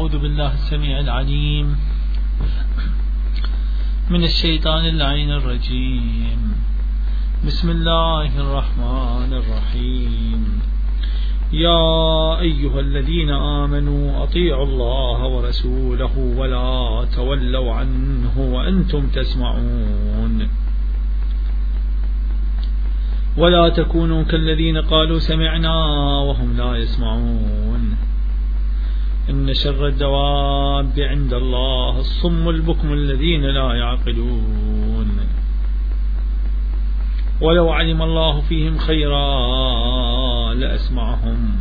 أعوذ بالله السميع العليم من الشيطان اللعين الرجيم. بسم الله الرحمن الرحيم. يا أيها الذين آمنوا أطيعوا الله ورسوله ولا تولوا عنه وأنتم تسمعون ولا تكونوا كالذين قالوا سمعنا وهم لا يسمعون إن شر الدواب عند الله الصم البكم الذين لا يعقلون ولو علم الله فيهم خيرا لأسمعهم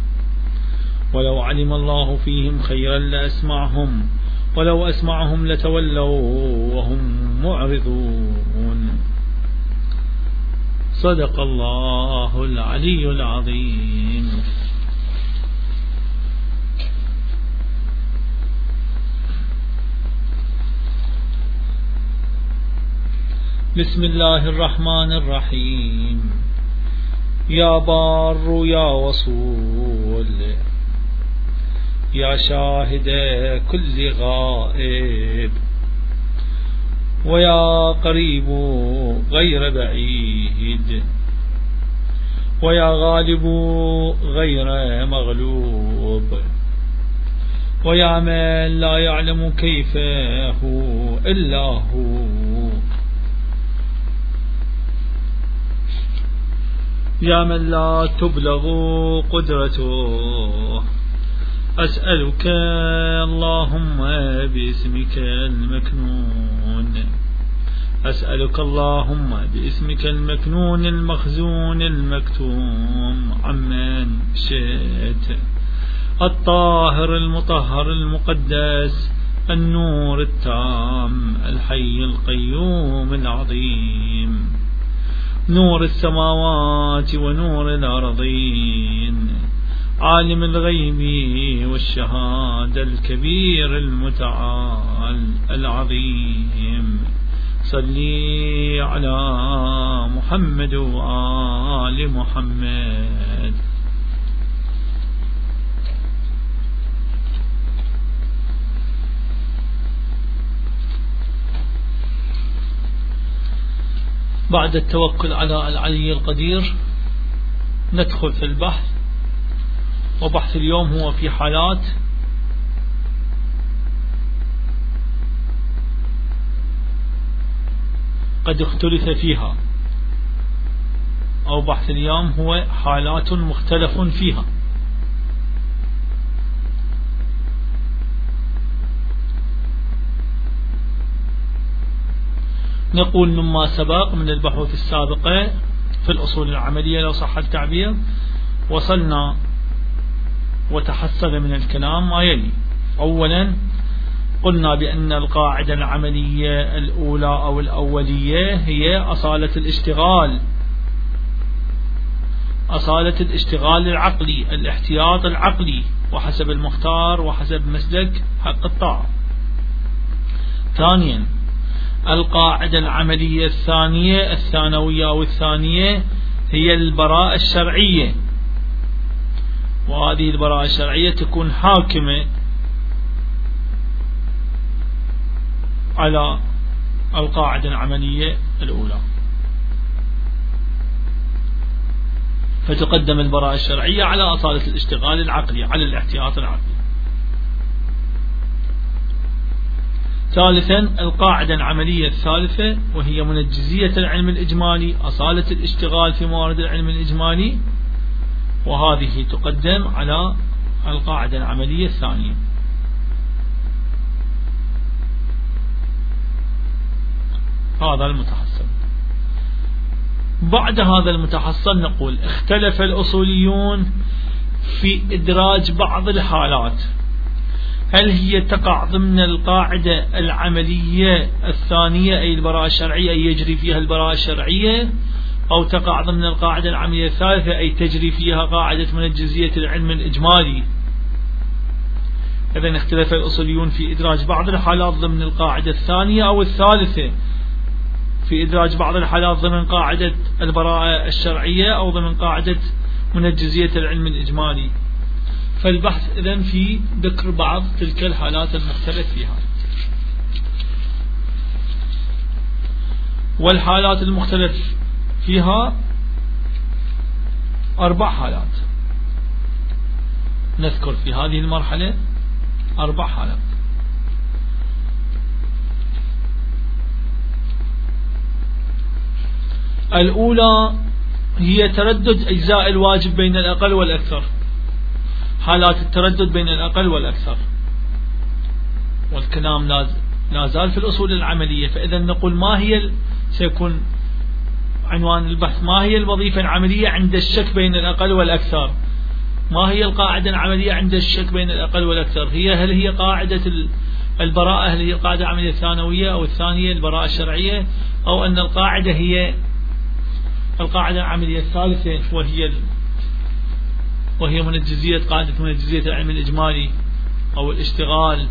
ولو أسمعهم لتولوا وهم معرضون. صدق الله العلي العظيم. بسم الله الرحمن الرحيم. يا بار يا وصول يا شاهد كل غائب ويا قريب غير بعيد ويا غالب غير مغلوب ويا من لا يعلم كيف هو إلا هو يا من لا تبلغ قدرته أسألك اللهم باسمك المكنون المخزون المكتوم عمن شئت الطاهر المطهر المقدس النور التام الحي القيوم العظيم نور السماوات ونور الأرضين عالم الغيب والشهادة الكبير المتعال العظيم. صلي على محمد وآل محمد. بعد التوكل على العلي القدير ندخل في البحث. وبحث اليوم هو في حالات قد اختلف فيها، أو بحث اليوم هو حالات مختلف فيها. نقول مما سبق من البحوث السابقة في الأصول العملية لو صح التعبير وصلنا وتحصل من الكلام ما يلي. أولا قلنا بأن القاعدة العملية الأولى أو الأولية هي أصالة الاشتغال العقلي، الاحتياط العقلي وحسب المختار وحسب مسلك حق الطاعة. ثانيا القاعدة العملية الثانية الثانوية أو الثانية هي البراءة الشرعية، وهذه البراءة الشرعية تكون حاكمة على القاعدة العملية الأولى، فتقدم البراءة الشرعية على أصالة الاشتغال العقلي، على الاحتياط العقلي. ثالثا القاعدة العملية الثالثة وهي منجزية العلم الإجمالي، أصالة الاشتغال في موارد العلم الإجمالي، وهذه تقدم على القاعدة العملية الثانية. هذا المتحصل. بعد هذا المتحصل نقول اختلف الأصوليون في إدراج بعض الحالات، هل هي تقع ضمن القاعدة العملية الثانية أي البراءة الشرعية أي يجري فيها البراءة الشرعية، أو تقع ضمن القاعدة العملية الثالثة أي تجري فيها قاعدة منجزية العلم الإجمالي. إذن اختلف الأصوليون في إدراج بعض الحالات ضمن القاعدة الثانية أو الثالثة، في إدراج بعض الحالات ضمن قاعدة البراءة الشرعية أو ضمن قاعدة منجزية العلم الإجمالي. فالبحث إذن في ذكر بعض تلك الحالات المختلف فيها. والحالات المختلف فيها 4 حالات، نذكر في هذه المرحلة 4 حالات. الأولى هي تردد أجزاء الواجب بين الأقل والأكثر، حالات التردد بين الأقل والأكثر، والكلام لا زال في الأصول العملية. فإذا نقول ما هي، سيكون عنوان البحث ما هي الوظيفة العملية عند الشك بين الأقل والأكثر، ما هي القاعدة العملية عند الشك بين الأقل والأكثر. هل هي قاعدة البراءة، هل هي القاعدة العملية الثانوية، أو الثانية البراءة الشرعية، أو أن القاعدة هي القاعدة العملية الثالثة وهي منجزية، قاعدة منجزية العلم الإجمالي أو الاشتغال،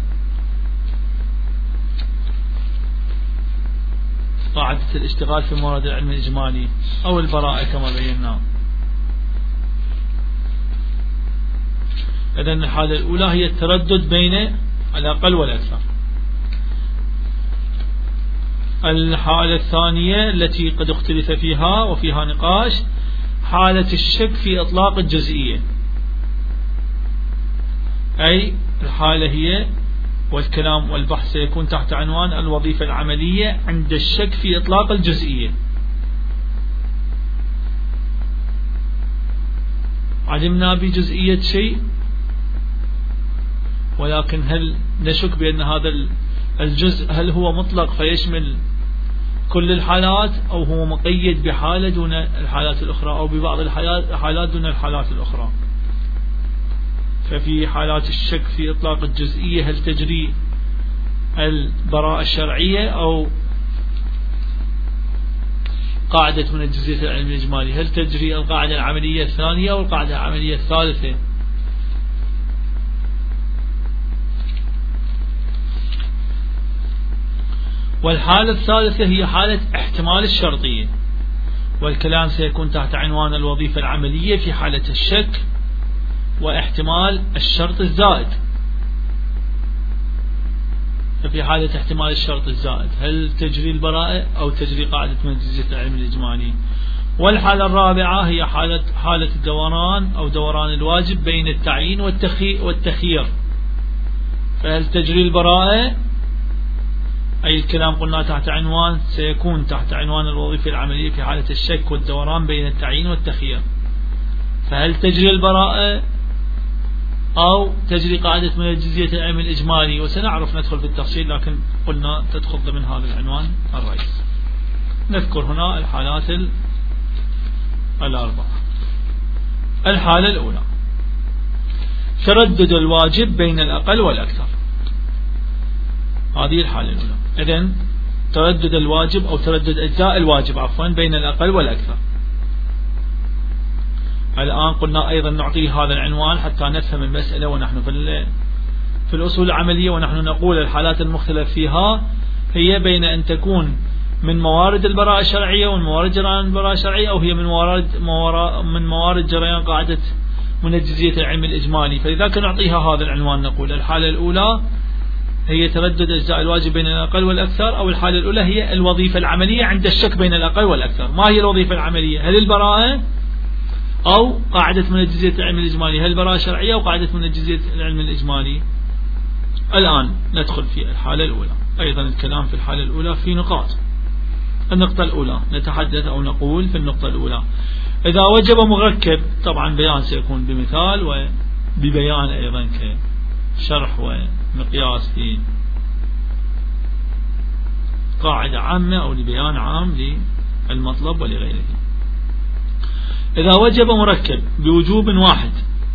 قاعدة الاشتغال في موارد العلم الإجمالي، أو البراءة كما بينا. إذن الحالة الأولى هي التردد بين الأقل والأكثر. الحالة الثانية التي قد اختلف فيها وفيها نقاش، حالة الشك في إطلاق الجزئية، أي الحالة هي، والكلام والبحث سيكون تحت عنوان الوظيفة العملية عند الشك في إطلاق الجزئية. علمنا بجزئية شيء، ولكن هل نشك بأن هذا الجزء هل هو مطلق فيشمل كل الحالات، أو هو مقيد بحالة دون الحالات الأخرى، أو ببعض الحالات دون الحالات الأخرى. ففي حالات الشك في إطلاق الجزئية هل تجري البراءة الشرعية أو قاعدة منجزية العلم الإجمالي، هل تجري القاعدة العملية الثانية أو القاعدة العملية الثالثة. والحالة الثالثة هي حالة احتمال الشرطية، والكلام سيكون تحت عنوان الوظيفة العملية في حالة الشك واحتمال الشرط الزائد. ففي حالة احتمال الشرط الزائد هل تجري البراءة أو تجري قاعدة منجزية العلم الإجمالي. والحالة الرابعة هي حالة الدوران أو دوران الواجب بين التعيين والتخيير، فهل تجري البراءة، أي الكلام قلنا تحت عنوان سيكون تحت عنوان الوظيفة العملية في حالة الشك والدوران بين التعيين والتخيير، فهل تجري البراءة أو تجري قاعدة منجزية العلم الإجمالي. وسنعرف ندخل في التفصيل، لكن قلنا تدخل ضمن هذا العنوان الرئيس. نذكر هنا الحالات الأربعة. الحالة الأولى تردد الواجب بين الأقل والأكثر، هذه الحالة الأولى. إذن تردد الواجب أو تردد أجزاء الواجب عفوا بين الأقل والأكثر. الآن قلنا أيضا نعطي هذا العنوان حتى نفهم المسألة، ونحن في الأصول العملية، ونحن نقول الحالات المختلف فيها هي بين أن تكون من موارد البراءة الشرعية ومن موارد جريان البراءة الشرعية، أو هي من موارد جريان قاعدة منجزية العلم الإجمالي. فلذلك نعطيها هذا العنوان، نقول الحالة الأولى هي تردد أجزاء الواجب بين الأقل والأكثر، أو الحالة الأولى هي الوظيفة العملية عند الشك بين الأقل والأكثر. ما هي الوظيفة العملية؟ هل البراءة أو قاعدة منجزية العلم الإجمالي؟ هل البراءة شرعية أو قاعدة منجزية العلم الإجمالي؟ الآن ندخل في الحالة الأولى. أيضا الكلام في الحالة الأولى في نقاط. النقطة الأولى نتحدث أو نقول في النقطة الأولى إذا وجب مركب، طبعا بيان سيكون بمثال وببيان أيضا كشرح ومقياس في قاعدة عامة أو لبيان عام للمطلب ولغيره. إذا وجب مركب بوجوب واحد،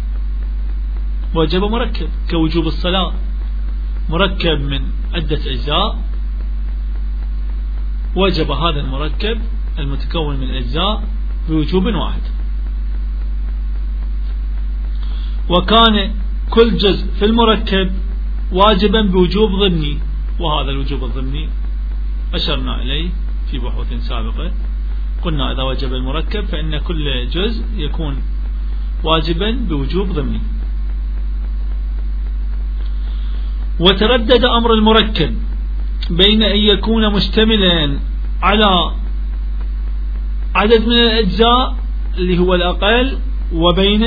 وجب مركب كوجوب الصلاة، مركب من عدة أجزاء، وجب هذا المركب المتكون من أجزاء بوجوب واحد، وكان كل جزء في المركب واجبا بوجوب ضمني. وهذا الوجوب الضمني أشرنا إليه في بحوث سابقة، قلنا إذا وجب المركب فإن كل جزء يكون واجبا بوجوب ضمني. وتردد أمر المركب بين أن يكون مشتملا على عدد من الأجزاء اللي هو الأقل، وبين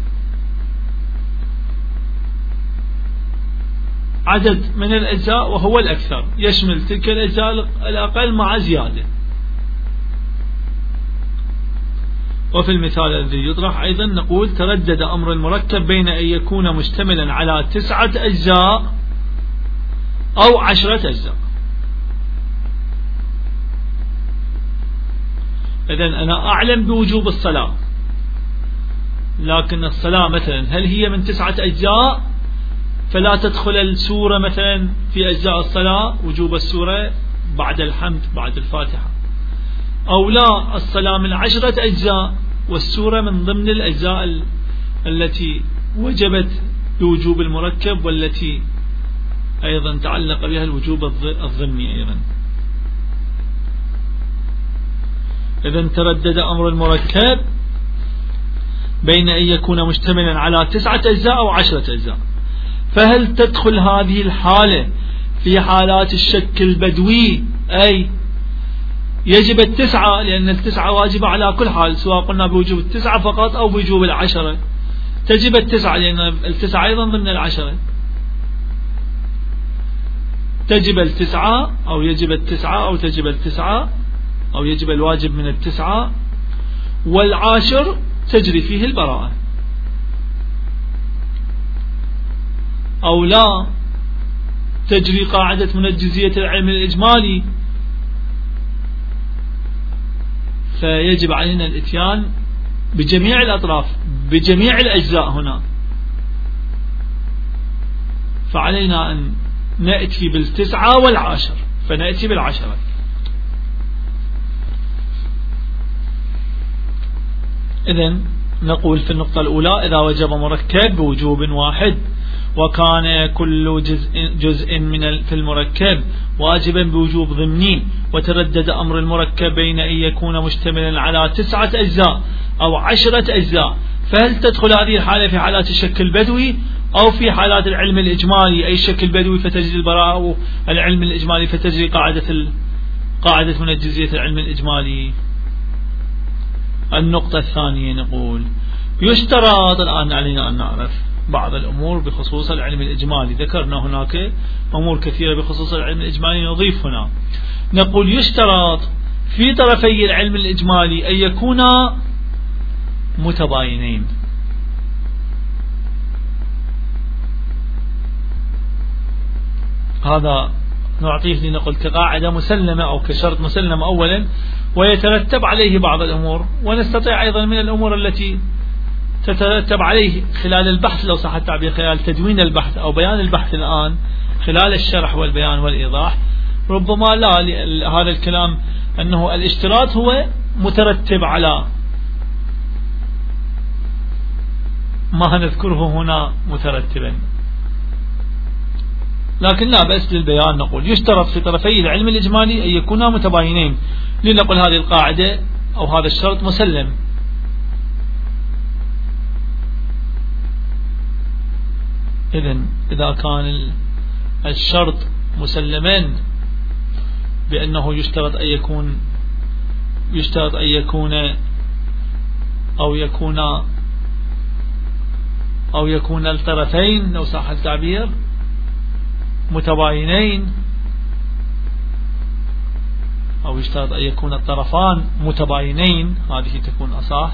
عدد من الأجزاء وهو الأكثر، يشمل تلك الأجزاء الأقل مع زيادة. وفي المثال الذي يطرح أيضا نقول تردد أمر المركب بين أن يكون مشتملا على 9 أجزاء أو 10 أجزاء. إذن أنا أعلم بوجوب الصلاة، لكن الصلاة مثلا هل هي من 9 أجزاء فلا تدخل السورة مثلا في أجزاء الصلاة، وجوب السورة بعد الحمد بعد الفاتحة، أو لا الصلاة من 10 أجزاء والسورة من ضمن الأجزاء التي وجبت بوجوب المركب والتي أيضا تعلق بها الوجوب الضمني أيضا. إذن تردد أمر المركب بين أن يكون مشتملا على 9 أجزاء أو 10 أجزاء. فهل تدخل هذه الحالة في حالات الشك البدوي، أي يجب 9، لأن 9 واجبة على كل حال، سواء قلنا بوجوب 9 فقط أو بوجوب 10 تجب 9، لأن 9 أيضا ضمن 10. تجب 9 أو يجب 9 أو تجب 9 أو يجب الواجب من 9، والعاشر تجري فيه البراءة، أو لا تجري قاعدة منجزية العلم الإجمالي، فيجب علينا الاتيان بجميع الأطراف بجميع الأجزاء هنا. فعلينا أن نأتي 9 و10، فنأتي 10. إذن نقول في النقطة الأولى إذا وجب مركب بوجوب واحد وكان كل جزء في المركب واجبا بوجوب ضمني، وتردد أمر المركب بين أن يكون مشتملا على 9 أجزاء أو 10 أجزاء، فهل تدخل هذه الحالة في حالات الشك البدوي أو في حالات العلم الإجمالي؟ أي الشك البدوي فتجري البراءة، أو العلم الإجمالي فتجري قاعدة منجزية العلم الإجمالي. النقطة الثانية نقول يشترط، الآن علينا أن نعرف بعض الأمور بخصوص العلم الإجمالي، ذكرنا هناك أمور كثيرة بخصوص العلم الإجمالي، نضيف هنا نقول يشترط في طرفي العلم الإجمالي أن يكونا متباينين. هذا نعطيه لنقل كقاعدة مسلمة أو كشرط مسلم أولا، ويترتب عليه بعض الأمور، ونستطيع أيضا من الأمور التي تترتب عليه خلال البحث لو صح التعبير، خلال تدوين البحث أو بيان البحث الآن خلال الشرح والبيان والإيضاح، ربما لا هذا الكلام أنه الاشتراط هو مترتب على ما نذكره هنا مترتبا، لكن لا بأس للبيان نقول يشترط في طرفي العلم الإجمالي أن يكونا متباينين، لنقول هذه القاعدة أو هذا الشرط مسلم. إذن إذا كان الشرط مسلما بأنه يشترط أن يكون الطرفين لو صح التعبير متباينين، أو يشترط أن يكون الطرفان متباينين، هذه تكون أصح.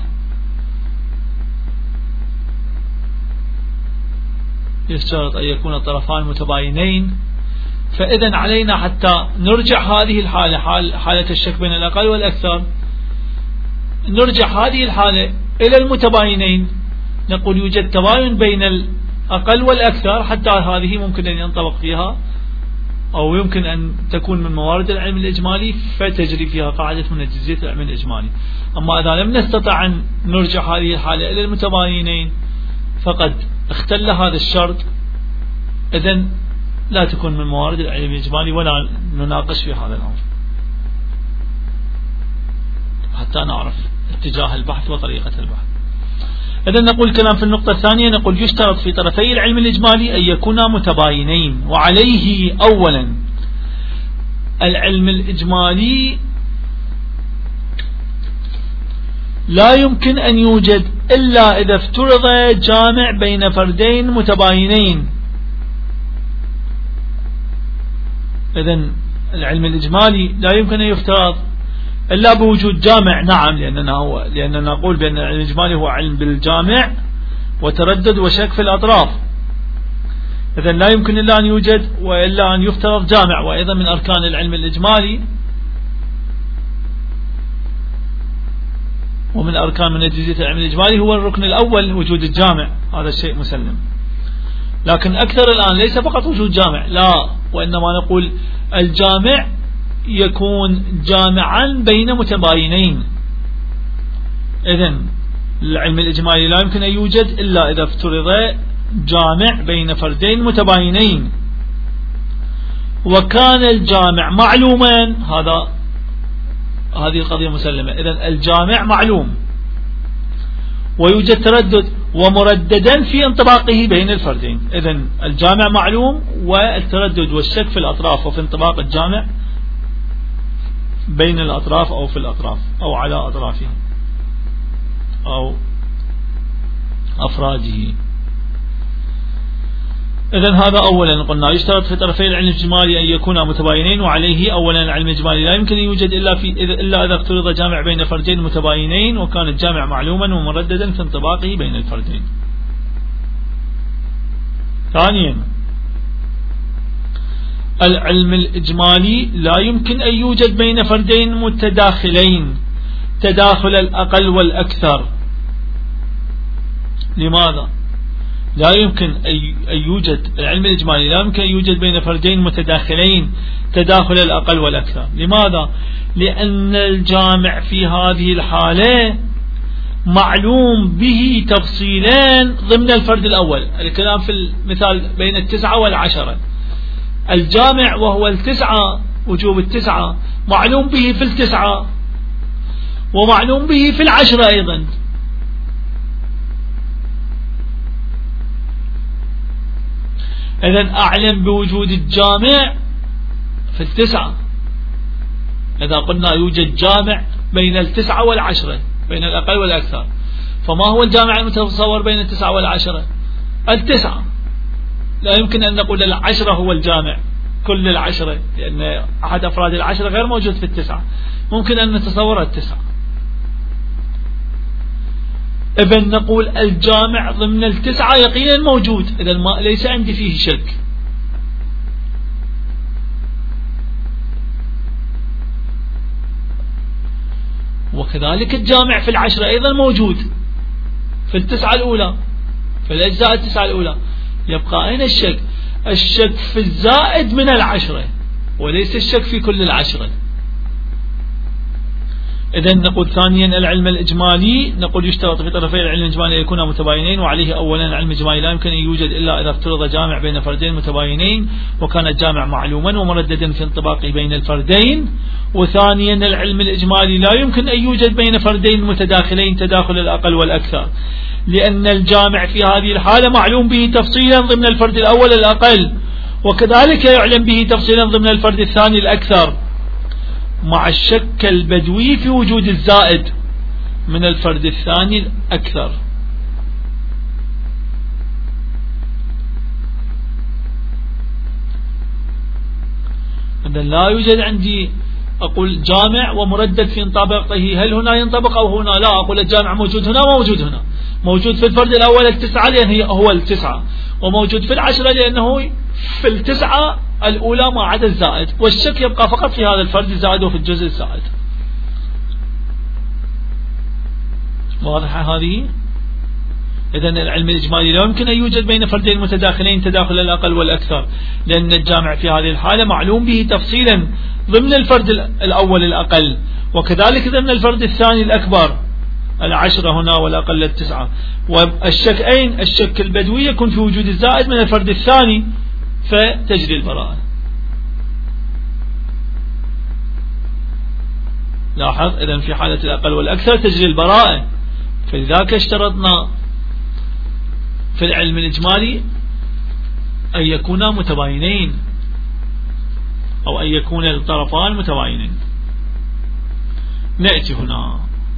يشترط أن يكون الطرفان متباينين، فإذا علينا حتى نرجع هذه الحالة حالة الشك بين الأقل والأكثر، نرجع هذه الحالة إلى المتباينين، نقول يوجد تباين بين الأقل والأكثر، حتى هذه ممكن أن ينطبق فيها أو يمكن أن تكون من موارد العلم الإجمالي فتجري فيها قاعدة منجزية العلم الإجمالي. أما إذا لم نستطع أن نرجع هذه الحالة إلى المتباينين فقد اختل هذا الشرط، إذن لا تكون من موارد العلم الإجمالي ولا نناقش في هذا الأمر حتى نعرف اتجاه البحث وطريقة البحث. إذن نقول كلام في النقطة الثانية، نقول يشترط في طرفي العلم الإجمالي أن يكونا متباينين. وعليه أولا العلم الإجمالي لا يمكن أن يوجد إلا إذا افترض جامع بين فردين متباينين. إذن العلم الإجمالي لا يمكن أن يفترض إلا بوجود جامع. نعم، لأننا نقول بأن العلم الإجمالي هو علم بالجامع وتردد وشك في الأطراف. إذن لا يمكن إلا أن يوجد وإلا أن يفترض جامع. وأيضا من أركان العلم الإجمالي ومن أركان من أجزية العلم الإجمالي هو الركن الأول وجود الجامع، هذا الشيء مسلم. لكن أكثر الآن ليس فقط وجود جامع، لا، وإنما نقول الجامع يكون جامعا بين متباينين. إذن العلم الإجمالي لا يمكن أن يوجد إلا إذا افترض جامع بين فردين متباينين وكان الجامع معلوما. هذه القضية مسلمة. إذن الجامع معلوم ويوجد تردد ومرددا في انطباقه بين الفردين. إذن الجامع معلوم والتردد والشك في الأطراف وفي انطباق الجامع بين الأطراف أو في الأطراف أو على أطرافه أو أفراده. إذن هذا أولا قلنا يشترط في طرفي العلم الإجمالي أن يكونا متباينين. وعليه أولا العلم الإجمالي لا يمكن أن يوجد إلا إذا افترض جامع بين فردين متباينين وكان الجامع معلوما ومرددا في انطباقه بين الفردين. ثانيا العلم الإجمالي لا يمكن أن يوجد بين فردين متداخلين تداخل الأقل والأكثر. لماذا؟ لا يمكن أن يوجد العلم الإجمالي لا يمكن أن يوجد بين فردين متداخلين تداخل الأقل والأكثر. لماذا؟ لأن الجامع في هذه الحالة معلوم به تفصيلان ضمن الفرد الأول. الكلام في المثال بين 9 و10، الجامع وهو 9 وجوب 9 معلوم به في 9 ومعلوم به في 10 أيضا. إذن أعلم بوجود الجامع في 9. إذا قلنا يوجد جامع بين 9 و10 بين الأقل والأكثر، فما هو الجامع المتصور بين 9 و10؟ 9. لا يمكن أن نقول 10 هو الجامع كل 10، لأن أحد أفراد 10 غير موجود في 9. ممكن أن نتصور 9. إذن نقول الجامع ضمن 9 يقينا موجود. إذن ليس عندي فيه شك. وكذلك الجامع في 10 أيضا موجود في 9 الأولى، في الأجزاء 9 الأولى. يبقى أين الشك؟ الشك في الزائد من 10 وليس الشك في كل 10. إذن نقول ثانيا العلم الإجمالي نقول يشترط في طرفي العلم الإجمالي أن يكونا متباينين. وعليه أولا العلم الإجمالي لا يمكن أن يوجد إلا إذا افترض جامع بين فردين متباينين وكان الجامع معلوما ومرددا في انطباقه بين الفردين. وثانيا العلم الإجمالي لا يمكن أن يوجد بين فردين متداخلين تداخل الأقل والأكثر، لأن الجامع في هذه الحالة معلوم به تفصيلا ضمن الفرد الأول الأقل، وكذلك يعلم به تفصيلا ضمن الفرد الثاني الأكثر، مع الشك البدوي في وجود الزائد من الفرد الثاني الأكثر. إذن لا يوجد عندي أقول جامع ومردد في انطباقه، هل هنا ينطبق أو هنا؟ لا، أقول الجامع موجود هنا وموجود هنا، موجود في الفرد الأول 9 لأنه هو 9، وموجود في 10 لأنه في 9 الأولى ما عدا الزائد، والشك يبقى فقط في هذا الفرد الزائد وفي الجزء الزائد. واضحة هذه؟ إذن العلم الإجمالي لا يمكن أن يوجد بين فردين متداخلين تداخل الأقل والأكثر، لأن الجامع في هذه الحالة معلوم به تفصيلا ضمن الفرد الأول الأقل، وكذلك ضمن الفرد الثاني الأكبر 10 هنا والأقل 9. والشك أين؟ الشك البدوي يكون في وجود الزائد من الفرد الثاني فتجري البراءة. لاحظ، إذن في حالة الأقل والأكثر تجري البراءة، فلذلك اشترطنا في العلم الإجمالي أن يكونا متباينين أو أن يكون الطرفان متباينين. نأتي هنا.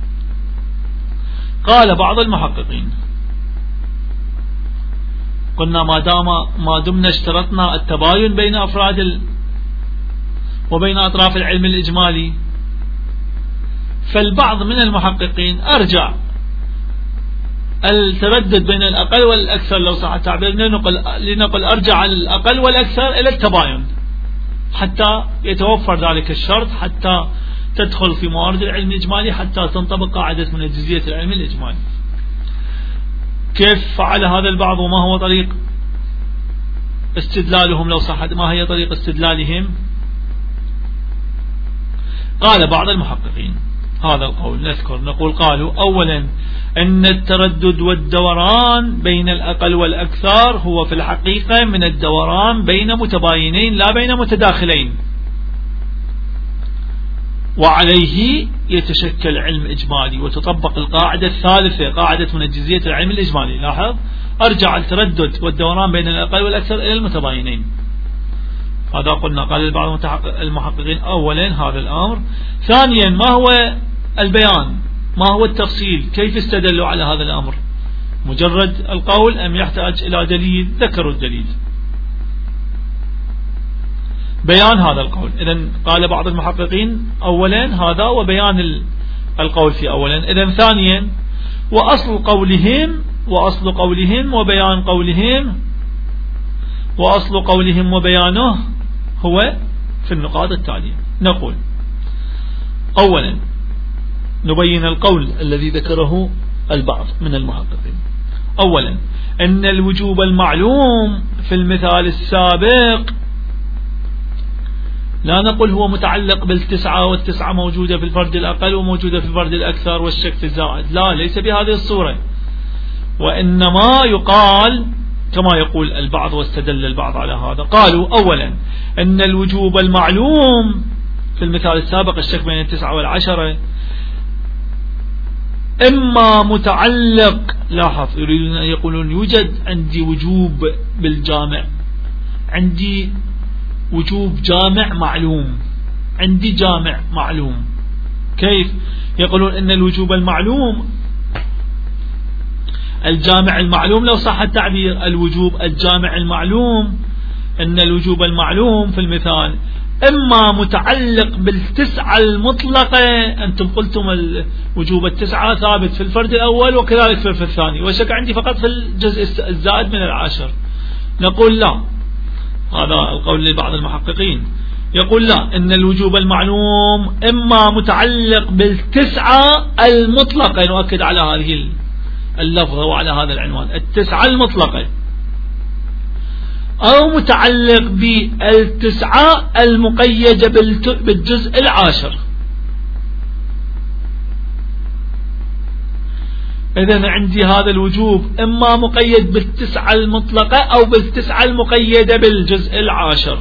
قال بعض المحققين قلنا ما دمنا اشترطنا التباين بين أفراد وبين أطراف العلم الإجمالي، فالبعض من المحققين أرجع التردد بين الأقل والأكثر، لو صح التعبير، لنقل أرجع الأقل والأكثر إلى التباين حتى يتوفر ذلك الشرط، حتى تدخل في موارد العلم الإجمالي، حتى تنطبق قاعدة منجزية العلم الإجمالي. كيف فعل هذا البعض وما هو طريق استدلالهم لو صحت؟ ما هي طريق استدلالهم؟ قال بعض المحققين هذا القول، نقول قالوا: أولا أن التردد والدوران بين الأقل والأكثر هو في الحقيقة من الدوران بين متباينين لا بين متداخلين، وعليه يتشكل علم إجمالي، وتطبق القاعدة الثالثة قاعدة منجزية العلم الإجمالي. لاحظ، أرجع التردد والدوران بين الأقل والأكثر إلى المتباينين. هذا قلنا قال بعض المحققين أولا هذا الأمر. ثانيا ما هو البيان، ما هو التفصيل، كيف استدلوا على هذا الأمر؟ مجرد القول أم يحتاج إلى دليل؟ ذكروا الدليل، بيان هذا القول. إذن قال بعض المحققين أولا هذا وبيان القول في أولا. إذن ثانيا وأصل قولهم وبيان قولهم، وأصل قولهم وبيانه هو في النقاط التالية. نقول أولا نبين القول الذي ذكره البعض من المحققين. أولا أن الوجوب المعلوم في المثال السابق لا نقول هو متعلق بالتسعة، والتسعة موجودة في الفرد الأقل وموجودة في الفرد الأكثر والشك في الزائد، لا، ليس بهذه الصورة، وإنما يقال كما يقول البعض واستدل البعض على هذا. قالوا أولا أن الوجوب المعلوم في المثال السابق الشك بين التسعة والعشرة إما متعلق، لاحظ يريدون أن يقولون يوجد عندي وجوب بالجامع، عندي وجوب جامع معلوم، عندي جامع معلوم. كيف؟ يقولون ان الوجوب المعلوم الجامع المعلوم، لو صح التعبير، الوجوب الجامع المعلوم، ان الوجوب المعلوم في المثال اما متعلق بالتسعة المطلقة، انتم قلتم الوجوب التسعة ثابت في الفرد الاول وكذلك في الفرد الثاني، والشك عندي فقط في الجزء الزائد من العاشر. نقول لا، هذا القول لبعض المحققين، يقول لا، إن الوجوب المعلوم إما متعلق بالتسعة المطلقة، نؤكد على هذه اللفظة وعلى هذا العنوان، التسعة المطلقة، أو متعلق بالتسعة المقيدة بالجزء العاشر. إذن عندي هذا الوجوب إما مقيد بالتسعة المطلقة أو بالتسعة المقيدة بالجزء العاشر،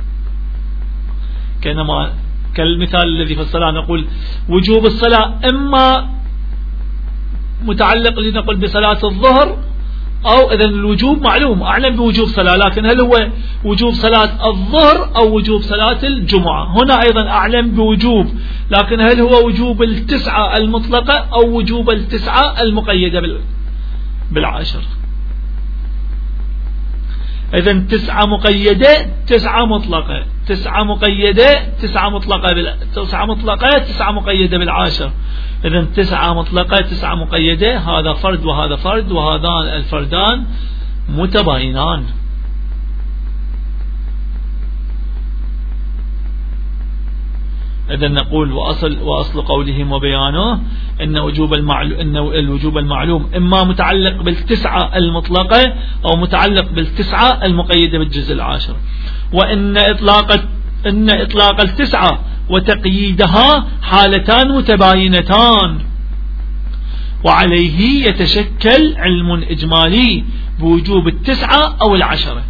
كالمثال الذي في الصلاة، نقول وجوب الصلاة إما متعلق لنقل بصلاة الظهر، أو إذن الوجوب معلوم، أعلم بوجوب صلاة، لكن هل هو وجوب صلاة الظهر أو وجوب صلاة الجمعة؟ هنا أيضا أعلم بوجوب، لكن هل هو وجوب التسعة المطلقة أو وجوب التسعة المقيدة بالعشر؟ إذن تسعة مقيدة تسعة مطلقة، تسعة مقيدة تسعة مطلقة، تسعة مطلقة تسعة مقيدة بالعاشر. إذن تسعة مطلقة تسعة مقيدة، هذا فرد وهذا فرد، وهذان الفردان متباينان. إذن نقول وأصل قولهم وبيانه إن الوجوب المعلوم إما متعلق بالتسعة المطلقة أو متعلق بالتسعة المقيدة بالجزء العاشر، وإن إطلاق التسعة وتقييدها حالتان متباينتان، وعليه يتشكل علم إجمالي بوجوب التسعة أو العشرة،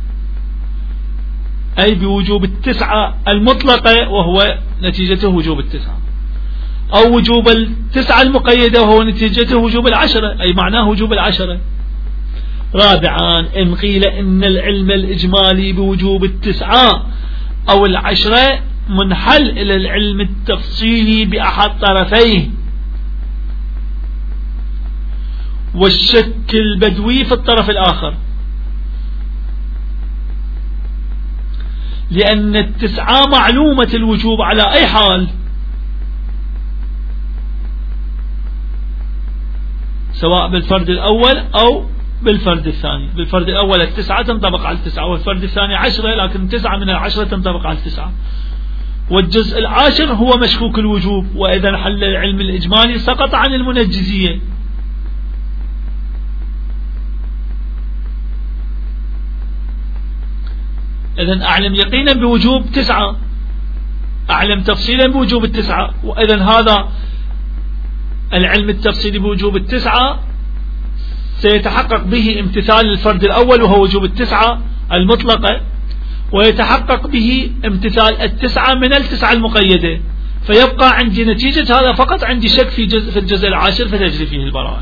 أي بوجوب التسعة المطلقة وهو نتيجته وجوب التسعة، أو وجوب التسعة المقيدة وهو نتيجته وجوب العشرة، أي معناه وجوب العشرة. رابعا إن قيل إن العلم الإجمالي بوجوب 9 أو 10 منحل إلى العلم التفصيلي بأحد طرفيه، والشك البدوي في الطرف الآخر، لأن 9 معلومة الوجوب على أي حال، سواء بالفرد الأول أو بالفرد الثاني. بالفرد الأول 9 تنطبق على 9، والفرد الثاني 10، لكن 9 من 10 تنطبق على 9. والجزء العاشر هو مشكوك الوجوب، وإذا انحل العلم الإجمالي سقط عن المنجزية. إذن أعلم يقينا بوجوب 9، أعلم تفصيلا بوجوب 9، وإذن هذا العلم التفصيلي بوجوب 9 سيتحقق به امتثال الفرد الأول وهو وجوب 9 المطلقة، ويتحقق به امتثال 9 من 9 المقيدة، فيبقى عندي نتيجة هذا فقط عندي شك في الجزء العاشر فتجري فيه البراءة.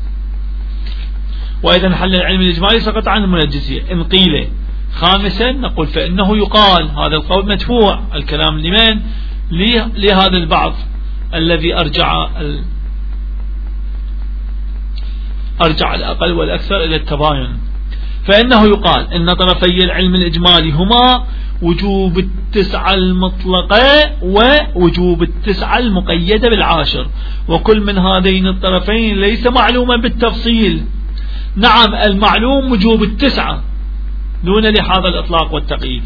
وإذا انحل العلم الإجمالي سقط عن المنجزية. إن قيل خامسا نقول فإنه يقال، هذا القول مدفوع، الكلام لمن؟ لهذا البعض الذي أرجع الأقل والأكثر إلى التباين، فإنه يقال إن طرفي العلم الإجمالي هما وجوب 9 المطلقة ووجوب 9 المقيدة بالعاشر، وكل من هذين الطرفين ليس معلوما بالتفصيل. نعم المعلوم وجوب 9 دون لهذا الإطلاق والتقييد،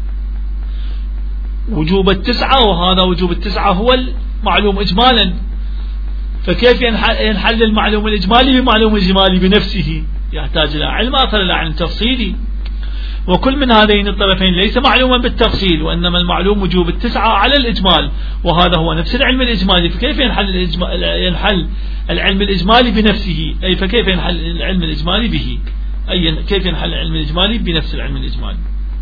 وجوب 9، وهذا وجوب 9 هو المعلوم إجمالا، فكيف ينحل المعلوم الإجمالي بمعلوم إجمالي بنفسه؟ يحتاج إلى علم آخر، إلى علم تفصيلي. وكل من هذين الطرفين ليس معلوما بالتفصيل، وإنما المعلوم وجوب 9 على الإجمال، وهذا هو نفس العلم الإجمالي، فكيف ينحل العلم الإجمالي بنفسه؟ أي فكيف ينحل العلم الإجمالي به؟ أي كيف ينحل العلم الإجمالي بنفس العلم الإجمالي؟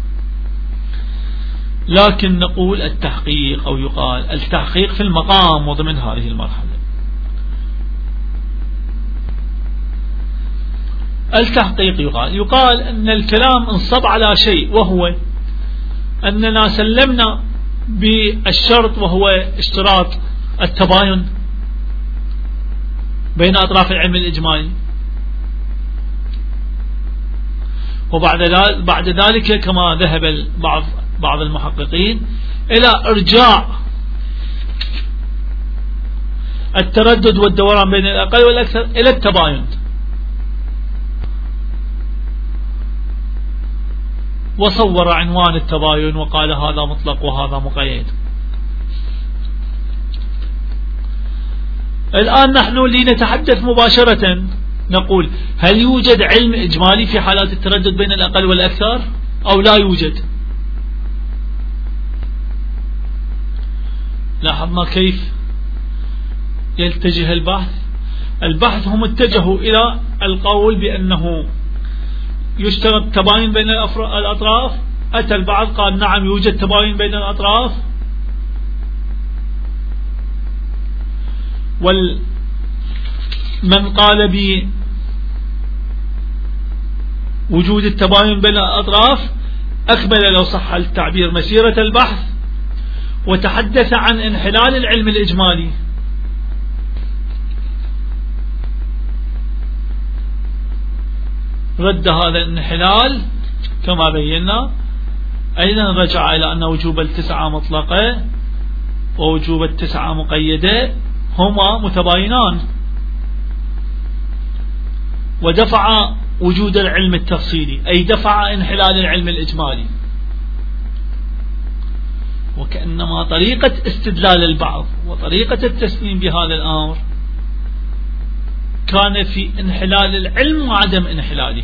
لكن نقول التحقيق، أو يقال التحقيق في المقام وضمن هذه المرحلة. التحقيق يقال أن الكلام انصب على شيء، وهو أننا سلمنا بالشرط، وهو اشتراط التباين بين أطراف العلم الإجمالي، وبعد ذلك كما ذهب بعض المحققين إلى إرجاع التردد والدوران بين الأقل والأكثر إلى التباين، وصور عنوان التباين وقال هذا مطلق وهذا مقيد. الآن نحن لنتحدث مباشرة، نقول هل يوجد علم إجمالي في حالات التردد بين الأقل والأكثر أو لا يوجد؟ لاحظنا كيف يتجه البحث هم اتجهوا إلى القول بأنه يشترط تباين بين الأطراف. أتى البعض قال نعم يوجد تباين بين الأطراف، ومن قال بوجود التباين بين الأطراف أكمل لو صح التعبير مسيرة البحث وتحدث عن انحلال العلم الإجمالي. رد هذا الانحلال كما بينا، أيضا رجع إلى أن وجوب 9 مطلقة ووجوب 9 مقيدة هما متباينان، ودفع وجود العلم التفصيلي، أي دفع انحلال العلم الإجمالي. وكأنما طريقة استدلال البعض وطريقة التسليم بهذا الأمر كان في انحلال العلم وعدم انحلاله.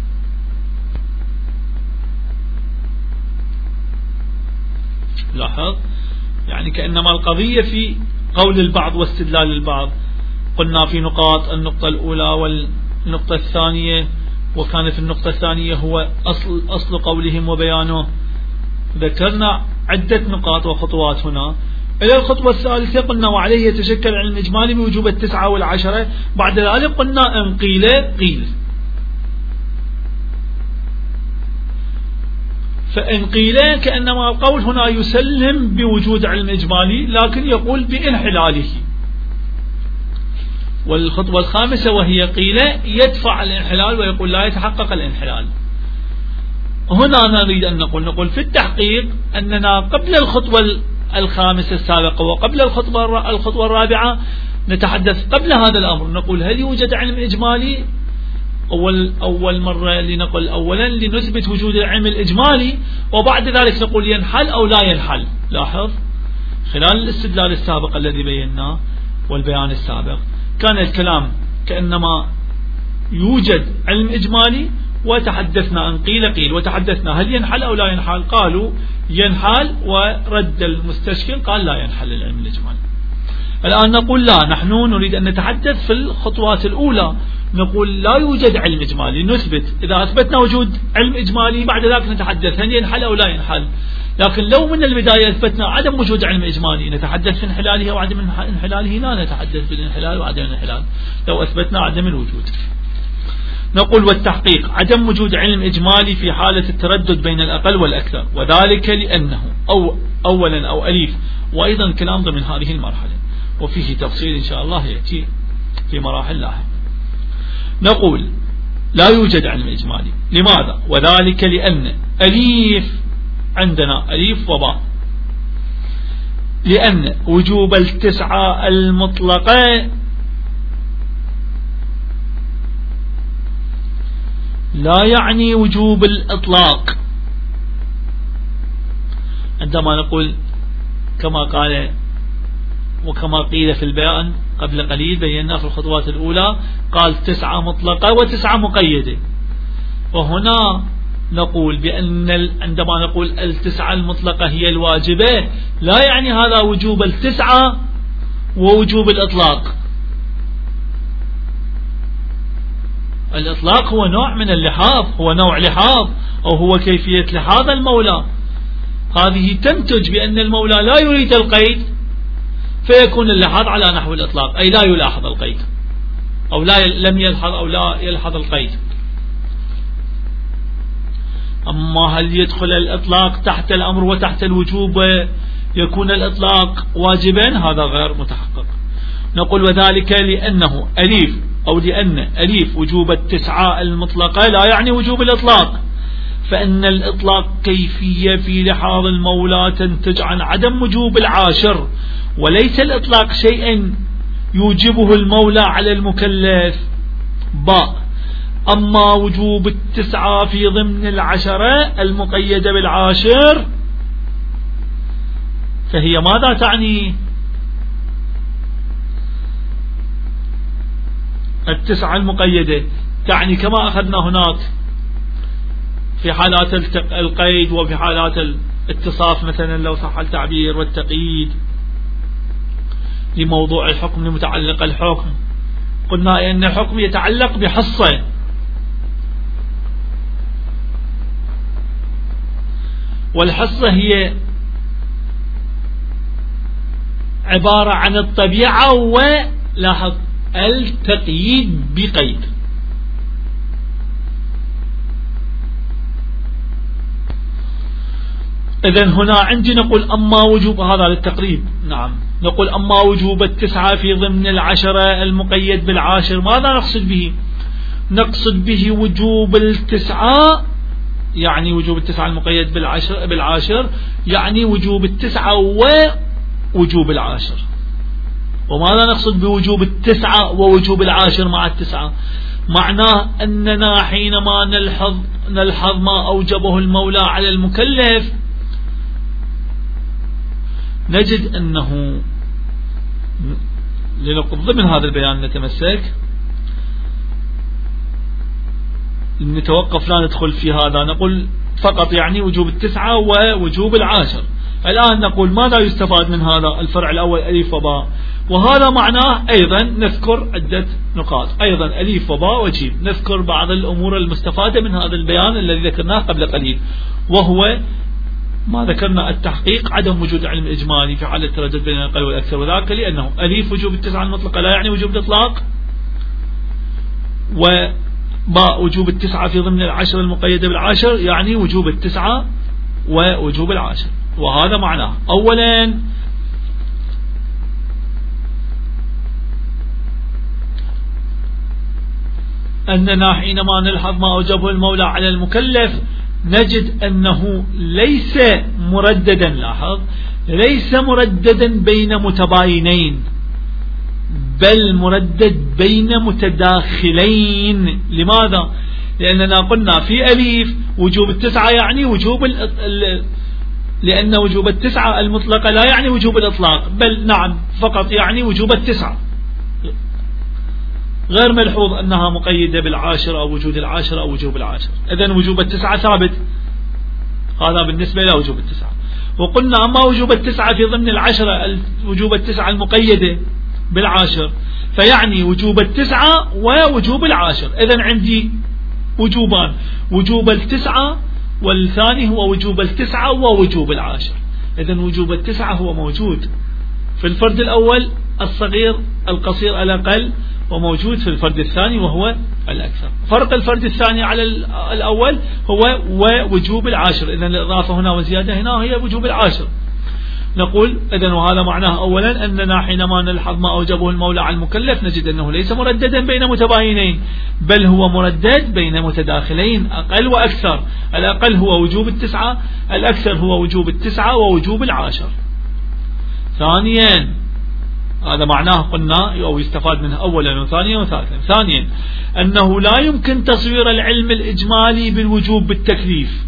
لاحظ، يعني كأنما القضية في قول البعض واستدلال البعض. قلنا في نقاط، النقطة الأولى والنقطة الثانية، وكانت النقطة الثانية هو أصل قولهم وبيانه. ذكرنا عدة نقاط وخطوات هنا. إلى الخطوة الثالثة قلنا وعليه يتشكل العلم الإجمالي بوجوب 9 و10. بعد ذلك قلنا إن قيل فإن قيل كأنما القول هنا يسلم بوجود علم إجمالي لكن يقول بانحلاله. والخطوة الخامسة وهي قيل يدفع الانحلال ويقول لا يتحقق الانحلال. هنا نريد أن نقول في التحقيق أننا قبل الخطوة الخامسة السابقة وقبل الخطوة الرابعة نتحدث قبل هذا الأمر، نقول هل يوجد علم إجمالي؟ أول مرة لنقول أولا لنثبت وجود العلم الإجمالي، وبعد ذلك نقول ينحل أو لا ينحل. لاحظ خلال الاستدلال السابق الذي بيناه والبيان السابق كان الكلام كأنما يوجد علم إجمالي، وتحدثنا عن قيل وتحدثنا هل ينحل أو لا ينحل، قالوا ينحل، ورد المستشكل قال لا ينحل العلم الإجمالي. الآن نقول لا، نحن نريد أن نتحدث في الخطوات الأولى، نقول لا يوجد علم إجمالي، نثبت. إذا أثبتنا وجود علم إجمالي بعد ذلك نتحدث هل ينحل أو لا ينحل. لكن لو من البداية أثبتنا عدم وجود علم إجمالي نتحدث في انحلاله أو عدم انحلاله؟ لا نتحدث في الانحلال وعدم الانحلال لو أثبتنا عدم الوجود. نقول والتحقيق عدم وجود علم إجمالي في حالة التردد بين الأقل والأكثر، وذلك لأنه أولا أو أليف، وأيضا كلام ضمن هذه المرحلة وفيه تفصيل إن شاء الله يأتي في مراحل لاحقة. نقول لا يوجد علم إجمالي، لماذا؟ وذلك لأن أليف عندنا أليف وباء، لأن وجوب التسعة المطلقة لا يعني وجوب الإطلاق. عندما نقول كما قال وكما قيل في البيان قبل قليل بينا في الخطوات الأولى، قال 9 مطلقة و9 مقيدة، وهنا نقول بأن عندما نقول 9 المطلقة هي الواجبة لا يعني هذا وجوب 9 ووجوب الإطلاق. الإطلاق هو نوع من اللحاظ، هو نوع لحاظ أو هو كيفية لحاظ المولى، هذه تنتج بأن المولى لا يريد القيد فيكون اللحاظ على نحو الإطلاق، أي لا يلاحظ القيد أو لم يلحظ أو لا يلحظ القيد. أما هل يدخل الإطلاق تحت الأمر وتحت الوجوب يكون الإطلاق واجبا؟ هذا غير متحقق. نقول وذلك لأنه أليف أو لأن أليف وجوب التسعة المطلقة لا يعني وجوب الإطلاق، فإن الإطلاق كيفية في لحاظ المولى تنتج عن عدم وجوب العاشر، وليس الإطلاق شيئا يوجبه المولى على المكلف. باء أما وجوب التسعة في ضمن العشرة المقيدة بالعاشر فهي ماذا تعني؟ التسعة المقيدة تعني كما أخذنا هناك في حالات القيد وفي حالات الاتصاف مثلا لو صح التعبير والتقييد لموضوع الحكم لمتعلق الحكم، قلنا أن الحكم يتعلق بحصة، والحصة هي عبارة عن الطبيعة ولاحظ التقييد بقيد. إذن هنا عندي نقول أما وجوب هذا للتقريب، نعم نقول أما وجوب التسعة في ضمن العشرة المقيد بالعاشر ماذا نقصد به؟ نقصد به وجوب التسعة، يعني وجوب التسعة المقيد بالعاشر يعني وجوب التسعة ووجوب العاشر. وماذا نقصد بوجوب التسعة ووجوب العاشر مع التسعة؟ معناه أننا حينما نلحظ ما أوجبه المولى على المكلف نجد أنه ضمن هذا البيان نتمسك، نتوقف لا ندخل في هذا، نقول فقط يعني وجوب التسعة ووجوب العاشر. الآن نقول ماذا يستفاد من هذا الفرع الأول أليف وباء، وهذا معناه أيضا نذكر عدة نقاط، أيضا أليف وباء وجيم، نذكر بعض الأمور المستفادة من هذا البيان الذي ذكرناه قبل قليل، وهو ما ذكرنا التحقيق عدم وجود علم إجمالي في حالة التردد بين الأقل والأكثر، وذلك لأنه أليف وجوب التسعة المطلقة لا يعني وجوب الإطلاق، وباء وجوب التسعة في ضمن العشر المقيدة بالعشر يعني وجوب التسعة ووجوب العاشر. وهذا معناه أولا أننا حينما نلحظ ما أوجبه المولى على المكلف نجد أنه ليس مرددا، لاحظ، ليس مرددا بين متباينين، بل مردد بين متداخلين. لماذا؟ لأننا قلنا في أليف وجوب التسعة يعني وجوب لأن وجوب التسعة المطلقة لا يعني وجوب الإطلاق، بل نعم فقط يعني وجوب التسعة، غير ملحوظ أنها مقيدة بالعاشر أو وجود العاشر أو وجوب العاشر. إذن وجوب التسعة ثابت، هذا بالنسبة إلى وجوب التسعة. وقلنا أما وجوب التسعة في ضمن العشرة، وجوب التسعة المقيدة بالعاشر، فيعني وجوب التسعة ووجوب العاشر. إذن عندي وجوبان، وجوب التسعة والثاني هو وجوب التسعة ووجوب العاشر. إذن وجوب التسعة هو موجود في الفرد الأول الصغير القصير الأقل، وموجود في الفرد الثاني وهو الأكثر. فرق الفرد الثاني على الأول هو ووجوب العاشر. إذن الإضافة هنا وزيادة هنا هي وجوب العاشر. نقول إذن وهذا معناه أولا أننا حينما نلحظ ما أوجبه المولى على المكلف نجد أنه ليس مرددا بين متباينين، بل هو مردد بين متداخلين أقل وأكثر. الأقل هو وجوب التسعة، الأكثر هو وجوب التسعة ووجوب العاشر. ثانيا هذا معناه قلنا أو يستفاد منه أولا وثانيا وثالثا. ثانيا أنه لا يمكن تصوير العلم الإجمالي بالوجوب بالتكليف.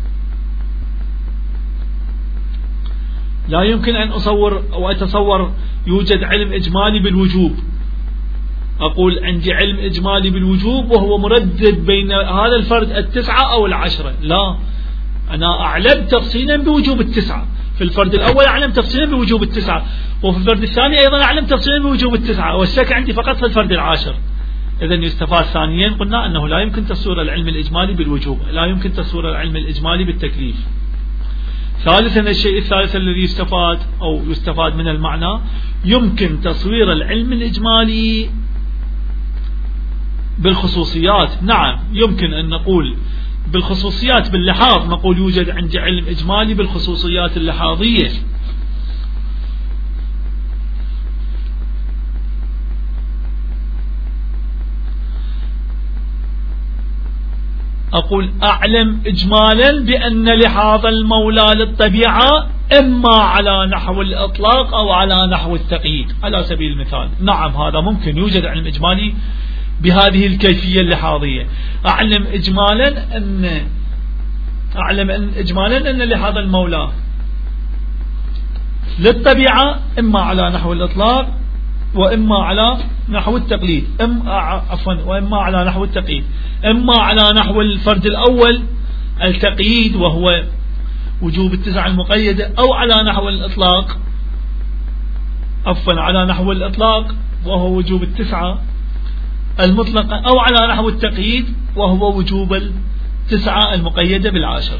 لا يمكن أن أصور أو أتصور يوجد علم إجمالي بالوجوب، أقول عندي علم إجمالي بالوجوب وهو مردد بين هذا الفرد التسعة أو العشرة. لا، أنا أعلم تفصيلا بوجوب التسعة. في الفرد الأول أعلم تفصيلا بوجوب التسعة، وفي الفرد الثاني أيضا أعلم تفصيلا بوجوب التسعة، والشك عندي فقط في الفرد العاشر. إذن يستفاد ثانيا قلنا أنه لا يمكن تصوير العلم الإجمالي بالوجوب، لا يمكن تصوير العلم الإجمالي بالتكليف. ثالثا الشيء الثالث الذي يستفاد من المعنى، يمكن تصوير العلم الإجمالي بالخصوصيات. نعم يمكن أن نقول بالخصوصيات باللحاظ، نقول يوجد عندي علم إجمالي بالخصوصيات اللحاظية. أقول أعلم إجمالا بأن لحاظ المولى للطبيعة إما على نحو الإطلاق أو على نحو التقييد على سبيل المثال. نعم هذا ممكن، يوجد علم إجمالي بهذه الكيفية اللحاظية. أعلم إجمالا أن لحاظ المولى للطبيعة إما على نحو الإطلاق وإما على نحو التقليد، وإما على نحو التقييد، إما على نحو الفرد الأول التقييد وهو وجوب التسعة المقيدة، أو على نحو الإطلاق، على نحو الإطلاق وهو وجوب التسعة المطلقة، أو على نحو التقييد وهو وجوب التسعة المقيدة بالعاشر.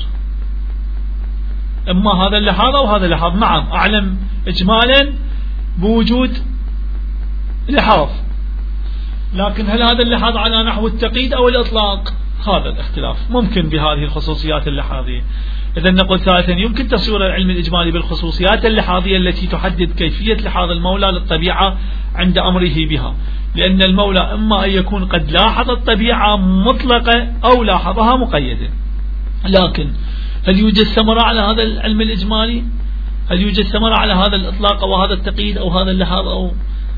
إما هذا اللحاظ أو هذا اللحاظ. نعم أعلم إجمالا بوجود لحاظ، لكن هل هذا اللحاظ على نحو التقييد أو الإطلاق؟ هذا الاختلاف ممكن بهذه الخصوصيات اللحاظية. إذن نقول ثالثا يمكن تصوير العلم الإجمالي بالخصوصيات اللحاظية التي تحدد كيفية لحاظ المولى للطبيعة عند أمره بها، لأن المولى إما أن يكون قد لاحظ الطبيعة مطلقة أو لاحظها مقيدة. لكن هل يوجد ثمرة على هذا العلم الإجمالي؟ هل يوجد ثمرة على هذا الإطلاق أو هذا التقييد أو هذا اللحاظ أو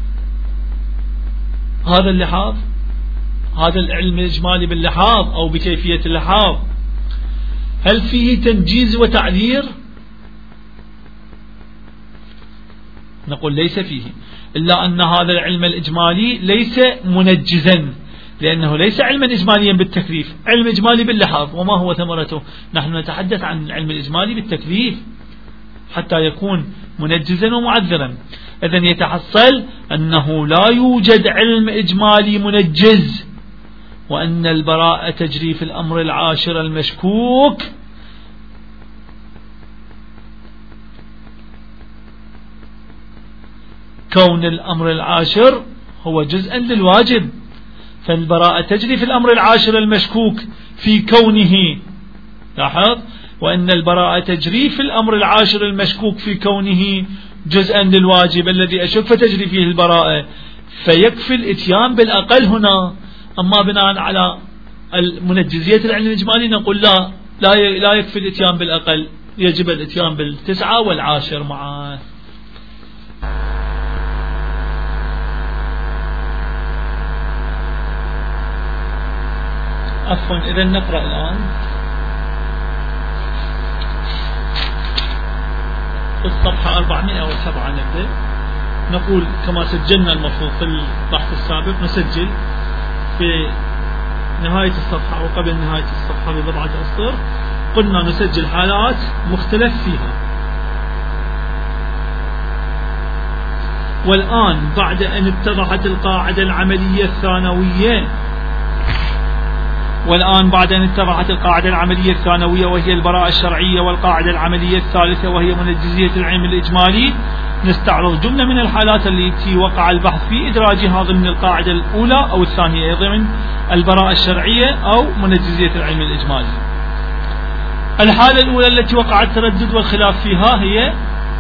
هذا اللحاظ؟ هذا العلم الإجمالي باللحاظ أو بكيفية اللحاظ هل فيه تنجيز وتعذير؟ نقول ليس فيه، إلا أن هذا العلم الإجمالي ليس منجزا، لأنه ليس علما إجماليا بالتكليف، علم إجمالي باللحاظ. وما هو ثمرته؟ نحن نتحدث عن العلم الإجمالي بالتكليف حتى يكون منجزا ومعذرا. إذن يتحصل أنه لا يوجد علم إجمالي منجز، وأن البراءة تجري في الأمر العاشر المشكوك، كون الأمر العاشر هو جزءا للواجب، فالبراءة تجري في الأمر العاشر المشكوك في كونه، لاحظ، وأن البراءة تجري في الأمر العاشر المشكوك في كونه جزءا للواجب الذي أشك فتجري فيه البراءة، فيكفي الإتيان بالأقل هنا. أما بناء على منجزية العلم الإجمالي نقول لا يكفي الإتيان بالأقل، يجب الإتيان بالتسعة والعاشر معه. عفوا، إذا نقرأ الآن في الصفحة 407 نبدأ. نقول كما سجلنا المفروض في البحث السابق نسجل في نهاية الصفحة وقبل نهاية الصفحة ببضعة أسطر، قلنا نسجل حالات مختلف فيها. والآن بعد أن اتضحت القاعدة العملية الثانوية وهي البراءة الشرعية، والقاعدة العملية الثالثة وهي منجزية العلم الإجمالي، نستعرض جملة من الحالات التي وقع البحث في إدراجها ضمن القاعدة الأولى أو الثانية، ضمن البراءة الشرعية أو منجزية العلم الإجمالي. الحالة الأولى التي وقع التردد والخلاف فيها هي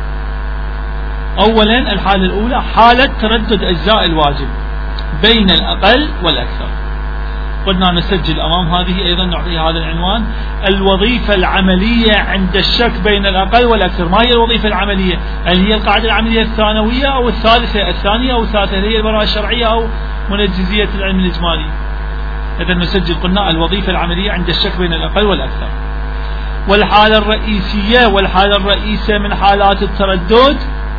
أولا الحالة الأولى حالة تردد أجزاء الواجب بين الأقل والأكثر. قلنا نسجل أمام هذه أيضا نعطيها هذا العنوان: الوظيفة العملية عند الشك بين الأقل والأكثر. ما هي الوظيفة العملية؟ هل هي القاعدة العملية الثانوية أو الثالثة، الثانية أو الثالثة؟ هل هي البراءة الشرعية أو منجزية العلم الإجمالي؟ إذا نسجل قلنا الوظيفة العملية عند الشك بين الأقل والأكثر. والحالة الرئيسية من حالات التردد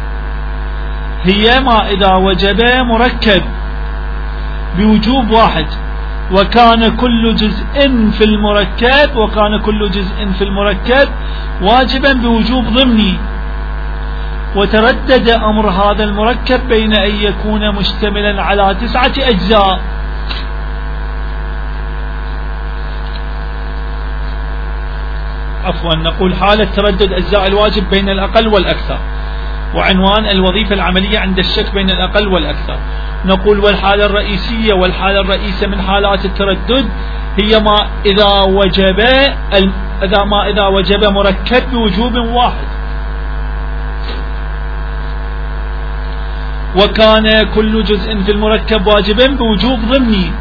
هي ما إذا وجب مركب بوجوب واحد وكان كل جزء في المركب واجبا بوجوب ضمني، وتردد أمر هذا المركب بين أن يكون مشتملا على 9 أجزاء. نقول حالة تردد أجزاء الواجب بين الأقل والأكثر، وعنوان الوظيفة العملية عند الشك بين الأقل والأكثر. نقول والحالة الرئيسية من حالات التردد هي ما إذا وجب مركب بوجوب واحد وكان كل جزء في المركب واجبا بوجوب ضمني،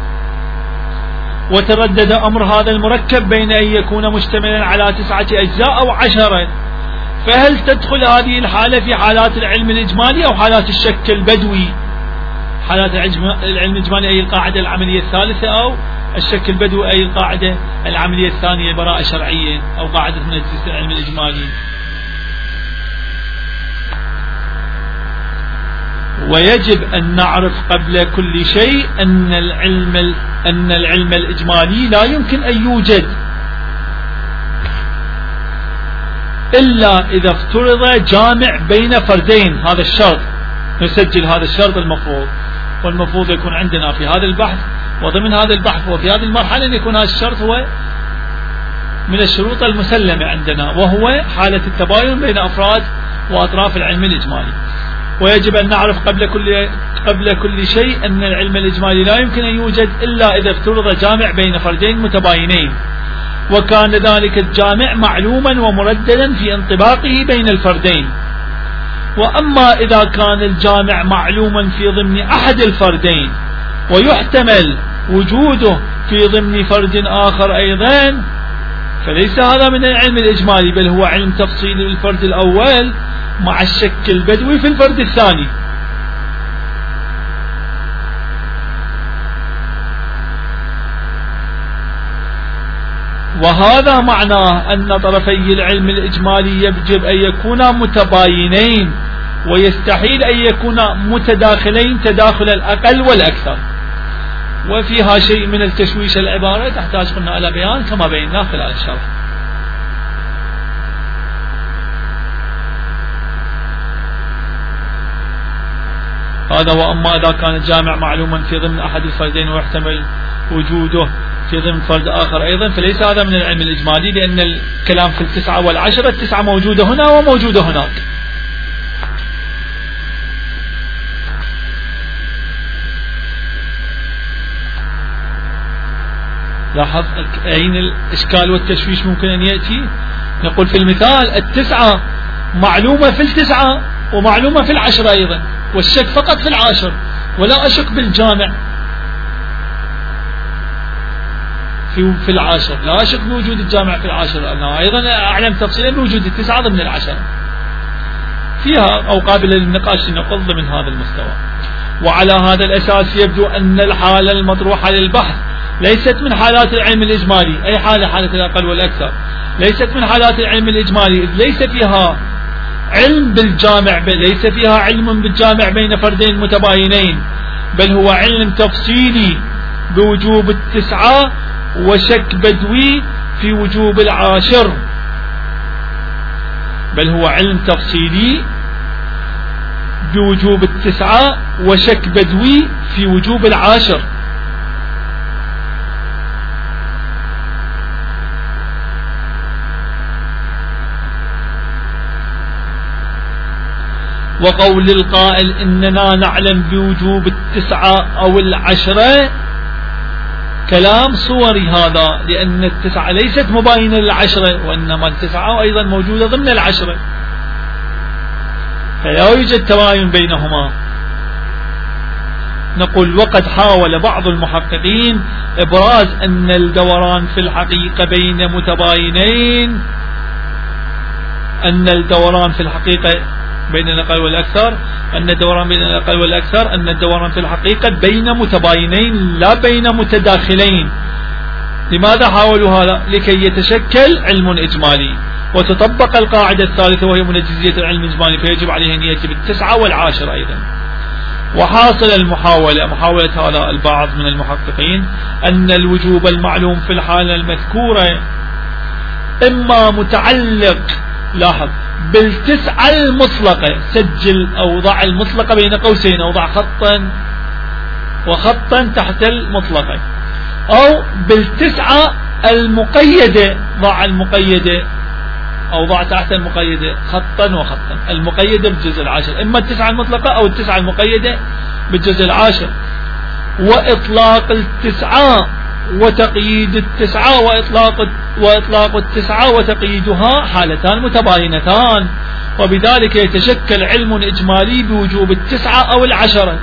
وتردد أمر هذا المركب بين أن يكون مشتملا على 9 أجزاء أو 10. فهل تدخل هذه الحالة في حالات العلم الإجمالي أو حالات الشك البدوي؟ حالات العلم الإجمالي أي القاعدة العملية الثالثة، أو الشك البدوي أي القاعدة العملية الثانية براءة شرعية أو قاعدة منجزية العلم الإجمالي. ويجب أن نعرف قبل كل شيء أن العلم الإجمالي لا يمكن أن يوجد إلا إذا افترض جامع بين فردين. هذا الشرط، نسجل هذا الشرط والمفروض يكون عندنا في هذا البحث وضمن هذا البحث وفي هذه المرحلة أن يكون هذا الشرط هو من الشروط المسلمة عندنا، وهو حالة التباين بين أفراد وأطراف العلم الإجمالي. ويجب أن نعرف قبل كل شيء أن العلم الإجمالي لا يمكن أن يوجد إلا إذا افترض جامع بين فردين متباينين، وكان ذلك الجامع معلوما ومرددا في انطباقه بين الفردين. وأما إذا كان الجامع معلوما في ضمن أحد الفردين ويحتمل وجوده في ضمن فرد آخر أيضا، فليس هذا من العلم الإجمالي، بل هو علم تفصيل للفرد الأول مع الشك البدوي في الفرد الثاني. وهذا معناه أن طرفي العلم الإجمالي يجب أن يكونا متباينين، ويستحيل أن يكونا متداخلين تداخل الأقل والأكثر. وفيها شيء من التشويش العبارة تحتاج قلنا إلى بيان كما بيناه خلال الشرح. هذا. وأما إذا كان الجامع معلوما في ضمن أحد الفردين ويحتمل وجوده في ضمن فرد آخر أيضا، فليس هذا من العلم الإجمالي، لأن الكلام في 9 و10، 9 موجودة هنا وموجودة هناك. لاحظ أين الإشكال والتشويش ممكن أن يأتي. نقول في المثال التسعة معلومة في التسعة ومعلومة في العشرة أيضا، والشك فقط في العاشر، ولا أشك بالجامع في العاشر، لا أشك بوجود الجامع في العاشر، أنا أيضا أعلم تفصيلا بوجود التسعة ضمن العشرة، فيها أو قابلة للنقاش نقول ضمن هذا المستوى. وعلى هذا الأساس يبدو أن الحالة المطروحة للبحث ليست من حالات العلم الإجمالي، أي حالة الأقل والأكثر، ليست من حالات العلم الإجمالي، إذ ليس فيها علم بالجامع، ليس فيها علم بالجامع بين فردين متباينين، بل هو علم تفصيلي بوجوب التسعة وشك بدوي في وجوب العاشر، بل هو علم تفصيلي بوجوب التسعة وشك بدوي في وجوب العاشر. وقول القائل إننا نعلم بوجوب التسعة أو العشرة كلام صوري هذا، لأن التسعة ليست مباينة للعشرة، وإنما التسعة أيضا موجودة ضمن العشرة، فلا يوجد تباين بينهما. نقول وقد حاول بعض المحققين إبراز أن الدوران في الحقيقة بين متباينين، أن الدوران في الحقيقة بين الأقل والأكثر، أن الدوران بين الأقل والأكثر، أن الدوران في الحقيقة بين متباينين لا بين متداخلين. لماذا حاولوا هذا؟ لكي يتشكل علم إجمالي وتطبق القاعدة الثالثة وهي منجزية العلم الإجمالي، فيجب عليه أن يأتي بالتسعة والعاشر أيضا. وحاصل محاولة هذا البعض من المحققين أن الوجوب المعلوم في الحالة المذكورة إما متعلق، لاحظ، بالتسعة المطلقة، سجل أو ضع المطلقة بين قوسين أو ضع خطا وخطا تحت المطلقة، أو بالتسعة المقيدة، ضع المقيدة أو ضع تحت المقيدة خطا وخطا، المقيدة بالجزء العاشر، إما التسعة المطلقة أو التسعة المقيدة بالجزء العاشر. وإطلاق التسعة وتقييد التسعة وإطلاق التسعة وتقييدها حالتان متباينتان، وبذلك يتشكل علم إجمالي بوجوب التسعة أو العشرة،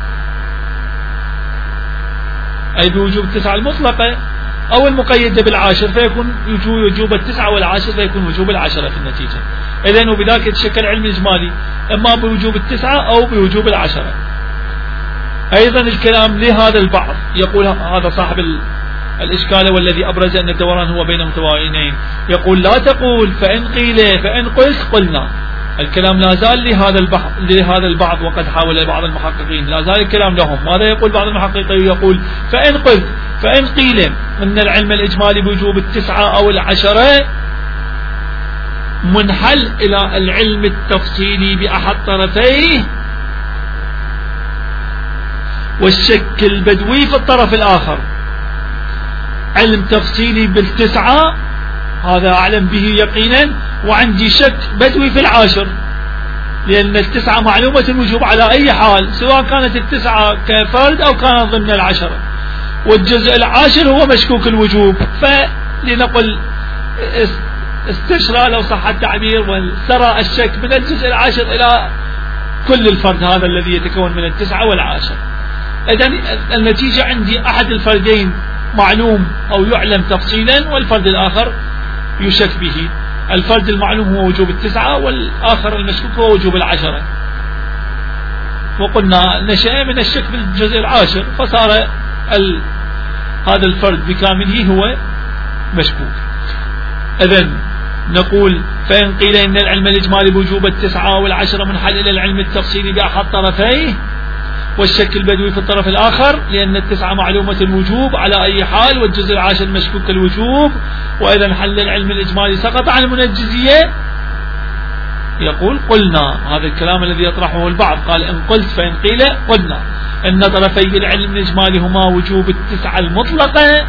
أي بوجوب التسعة المطلقة أو المقيدة بالعاشر، فيكون وجوب التسعة والعاشر، فيكون وجوب العشرة في النتيجة. إذن وبذلك يتشكل علم إجمالي إما بوجوب التسعة أو بوجوب العشرة. أيضا الكلام لهذا البعض، يقول هذا صاحب الإشكال والذي أبرز أن الدوران هو بين متباينين، يقول لا تقول فإن قيل فإن قلت قلنا. الكلام لا زال لهذا البعض، وقد حاول بعض المحققين، لا زال الكلام لهم. ماذا يقول بعض المحققين؟ يقول فإن قلت فإن قيل أن العلم الإجمالي بوجوب التسعة أو العشرة منحل إلى العلم التفصيلي بأحد طرفيه والشك البدوي في الطرف الآخر. علم تفصيلي بالتسعة هذا أعلم به يقينا، وعندي شك بدوي في العاشر، لأن التسعة معلومة الوجوب على أي حال، سواء كانت التسعة كفرد أو كانت ضمن العشرة، والجزء العاشر هو مشكوك الوجوب. فلنقل استشرى لو صح التعبير وسرى الشك من الجزء العاشر إلى كل الفرد هذا الذي يتكون من التسعة والعاشر. إذن النتيجة عندي أحد الفردين معلوم أو يعلم تفصيلا، والفرد الآخر يشك به. الفرد المعلوم هو وجوب التسعة، والآخر المشكوك هو وجوب العشرة. وقلنا نشأ من الشك بالجزء العاشر، فصار هذا الفرد بكامله هو مشكوك. إذن نقول فإن قيل إن العلم الإجمالي بوجوب التسعة والعشرة منحل إلى العلم التفصيلي بأحد طرفيه والشك البدوي في الطرف الآخر، لأن التسعة معلومة الوجوب على أي حال، والجزء العاشر مشكوك الوجوب، وإذا انحل العلم الإجمالي سقط عن المنجزية. يقول قلنا، هذا الكلام الذي يطرحه البعض، قال إن قلت فإن قيل قلنا إن طرفي العلم الإجمالي هما وجوب التسعة المطلقة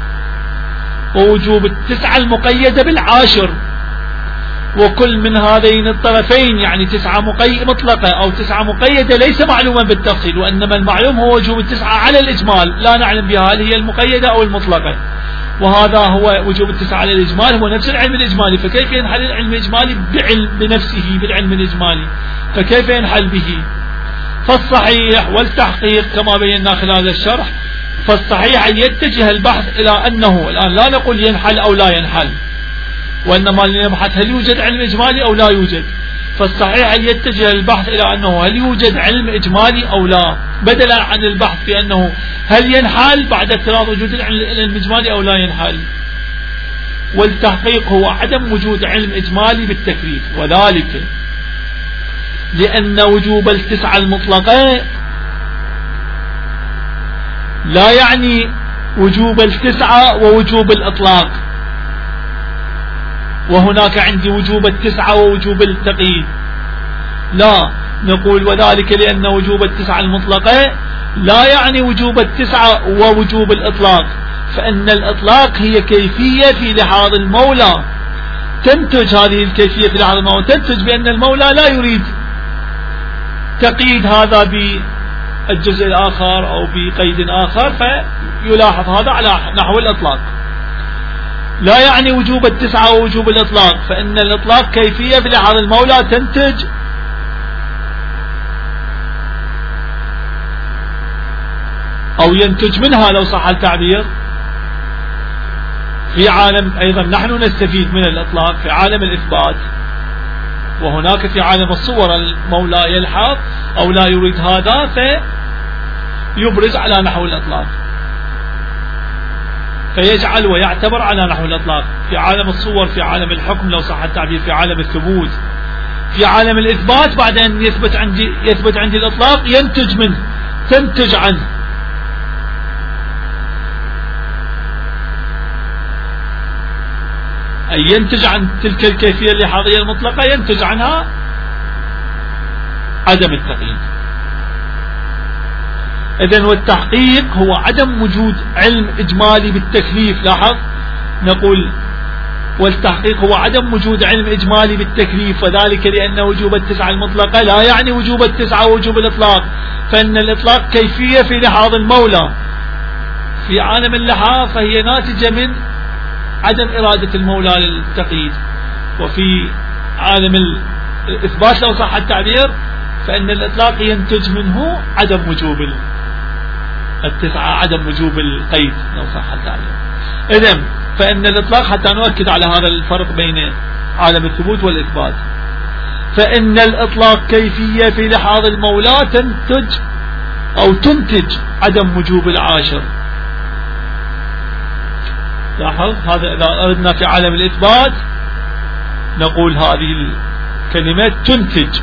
ووجوب التسعة المقيدة بالعاشر، وكل من هذين الطرفين يعني تسعة مطلقة أو تسعة مقيدة ليس معلوما بالتفصيل، وإنما المعلوم هو وجوب التسعة على الإجمال، لا نعلم بها هل هي المقيدة أو المطلقة. وهذا هو وجوب التسعة على الإجمال هو نفس العلم الإجمالي، فكيف ينحل العلم الإجمالي بنفسه بالعلم الإجمالي؟ فكيف ينحل به؟ فالصحيح والتحقيق كما بينا خلال الشرح، فالصحيح أن يتجه البحث إلى أنه الآن لا نقول ينحل أو لا ينحل، وإنما نبحث هل يوجد علم إجمالي أو لا يوجد. فالصحيح أن يتجه البحث إلى أنه هل يوجد علم إجمالي أو لا، بدلا عن البحث في أنه هل ينحل بعد افتراض وجود العلم الإجمالي أو لا ينحل. والتحقيق هو عدم وجود علم إجمالي بالتكليف، وذلك لأن وجوب التسعة المطلقة لا يعني وجوب التسعة ووجوب الإطلاق، وهناك عندي وجوب التسعة ووجوب التقييد، لا، نقول وذلك لأن وجوب التسعة المطلقة لا يعني وجوب التسعة ووجوب الإطلاق، فإن الإطلاق هي كيفية في لحاظ المولى، تنتج هذه الكيفية في لحاظ المولى تنتج بأن المولى لا يريد تقييد هذا بالجزء الآخر أو بقيد آخر، فيلاحظ هذا على نحو الإطلاق. لا يعني وجوب التسعة ووجوب الإطلاق، فإن الإطلاق كيفية في لحاظ المولى تنتج أو ينتج منها لو صح التعبير في عالم أيضا نحن نستفيد من الإطلاق في عالم الإثبات، وهناك في عالم الصور المولى يلحظ أو لا يريد هذا فيبرز على نحو الإطلاق، فيجعل ويعتبر على نحو الإطلاق في عالم الصور، في عالم الحكم لو صح التعبير، في عالم الثبوت. في عالم الإثبات بعد أن يثبت عندي الإطلاق ينتج منه، تنتج عنه أي ينتج عن تلك الكيفية اللحاظية المطلقة ينتج عنها عدم التقييد. إذن والتحقيق هو عدم وجود علم إجمالي بالتكليف. لاحظ نقول والتحقيق هو عدم وجود علم إجمالي بالتكليف، وذلك لأن وجوب التسعة المطلقة لا يعني وجوب التسعة ووجوب الإطلاق، فإن الإطلاق كيفية في لحاظ المولى. في عالم اللحاظ فهي ناتجة من عدم إرادة المولى للتقييد، وفي عالم الإثبات لو صح التعبير فإن الإطلاق ينتج منه عدم وجوب التسعة، عدم وجوب القيد لو صح التعبير. إذن فإن الإطلاق حتى نؤكد على هذا الفرق بين عالم الثبوت والإثبات، فإن الإطلاق كيفية في لحاظ المولى تنتج عدم وجوب العاشر. لاحظ هذا إذا أردنا في عالم الإثبات نقول هذه الكلمات تنتج.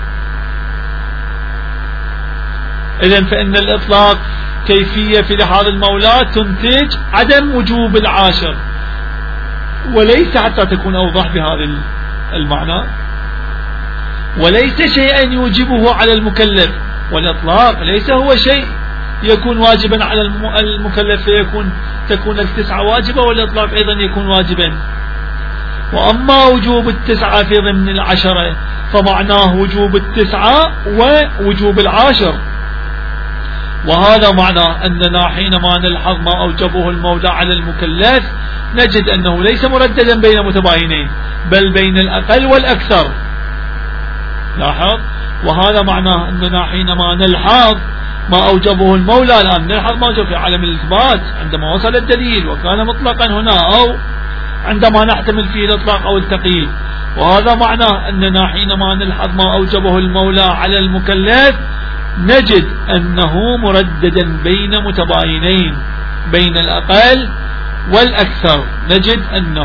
إذن فإن الإطلاق كيفية في لحاظ المولى تنتج عدم وجوب العاشر، وليس حتى تكون أوضح بهذا المعنى، وليس شيئا يوجبه على المكلف. والإطلاق ليس هو شيء يكون واجبا على المكلف تكون التسعة واجبة، والإطلاق أيضا يكون واجبا. وأما وجوب التسعة في ضمن العشرة فمعناه وجوب التسعة ووجوب العاشر، وهذا معنى أننا حينما نلحظ ما أوجبه المولى على المكلف نجد أنه ليس مرددا بين متباينين بل بين الأقل والأكثر. لاحظ، وهذا معناه أننا حينما نلحظ ما أوجبه المولى، الآن نلحظ ما أوجب في عالم الإثبات عندما وصل الدليل وكان مطلقا هنا، أو عندما نحتمل فيه الإطلاق أو التقييد، وهذا معناه أننا حينما نلحظ ما أوجبه المولى على المكلف نجد أنه مرددا بين متباينين بين الأقل والأكثر، نجد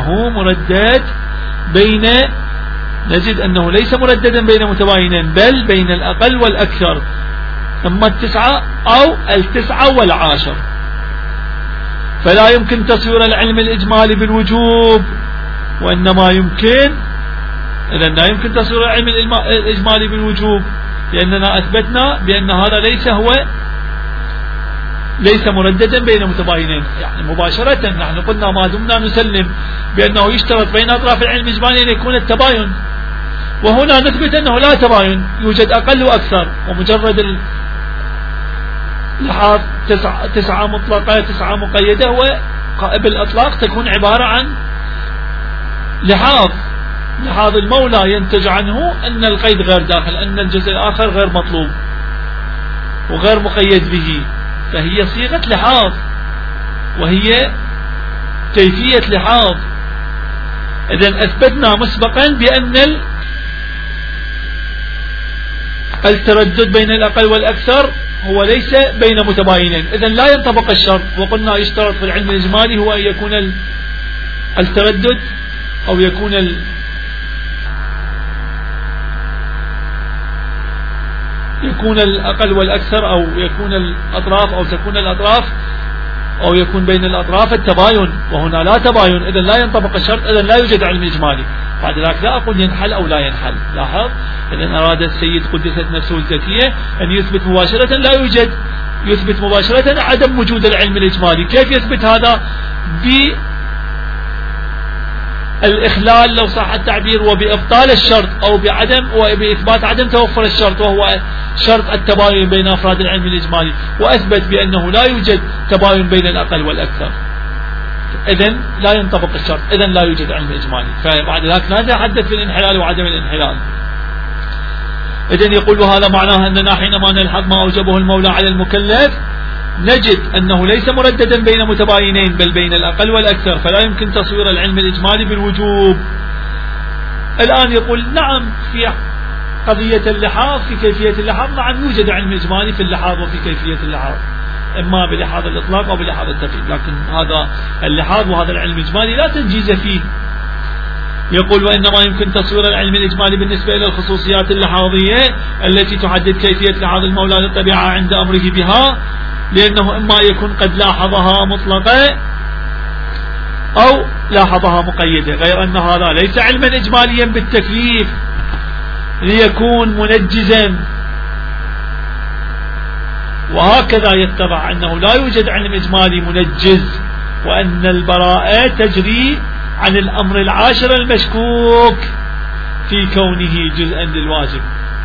أنه ليس مرددا بين متباينين بل بين الأقل والأكثر، إما التسعة أو التسعة والعاشر. فلا يمكن تصوير العلم الإجمالي بالوجوب، وإنما يمكن لا يمكن تصوير العلم الإجمالي بالوجوب، لأننا أثبتنا بأن هذا ليس مرددا بين متباينين. يعني مباشرة نحن قلنا ما دمنا نسلم بأنه يشترط بين أطراف العلم الإجمالي أن يكون التباين، وهنا نثبت أنه لا تباين، يوجد أقل وأكثر، ومجرد لحاظ تسعة مطلقة تسعة مقيدة بالإطلاق تكون عبارة عن لحاظ المولى ينتج عنه أن القيد غير داخل، أن الجزء الآخر غير مطلوب وغير مقيد به، فهي صيغة لحاظ وهي كيفية لحاظ. إذن أثبتنا مسبقا بأن التردد بين الأقل والأكثر هو ليس بين متباينين، إذن لا ينطبق الشرط. وقلنا يشترط في العلم الإجمالي هو أن يكون التردد أو يكون الأقل والأكثر، أو يكون الأطراف، أو تكون الأطراف، أو يكون بين الأطراف التباين، وهنا لا تباين، إذن لا ينطبق الشرط، إذن لا يوجد علم إجمالي. بعد ذلك لا أقول ينحل أو لا ينحل. لاحظ، إذن أراد السيد قدست نفسه الزكية أن يثبت مباشرة لا يوجد، يثبت مباشرة عدم وجود العلم الإجمالي. كيف يثبت هذا؟ بالإخلال لو صح التعبير، وبإبطال الشرط، أو وبإثبات عدم توفر الشرط، وهو شرط التباين بين أفراد العلم الإجمالي، وأثبت بأنه لا يوجد تباين بين الأقل والأكثر، إذن لا ينطبق الشرط، إذن لا يوجد علم إجمالي. فبعد ذلك لا نتحدث في الانحلال وعدم الانحلال. إذن يقول هذا معناه أننا حينما نلحظ ما أوجبه المولى على المكلف نجد أنه ليس مرددا بين متباينين، بل بين الأقل والأكثر، فلا يمكن تصوير العلم الإجمالي بالوجوب. الآن يقول نعم في قضية اللحاظ، في كيفية اللحاظ، نعم يوجد علم إجمالي في اللحاظ وفي كيفية اللحاظ، إما بلحاظ الإطلاق أو بلحاظ التقييد، لكن هذا اللحاظ وهذا العلم الإجمالي لا تنجيز فيه. يقول وإنما يمكن تصوير العلم الإجمالي بالنسبة إلى الخصوصيات اللحاظية التي تحدد كيفية لحاظ المولى للطبيعة عند أمره بها، لأنه إما يكون قد لاحظها مطلقة أو لاحظها مقيدة، غير أن هذا ليس علما إجماليا بالتكليف ليكون منجزا. وهكذا يتضح أنه لا يوجد علم إجمالي منجز، وأن البراءة تجري عن الأمر العاشر المشكوك في كونه جزءا للواجب.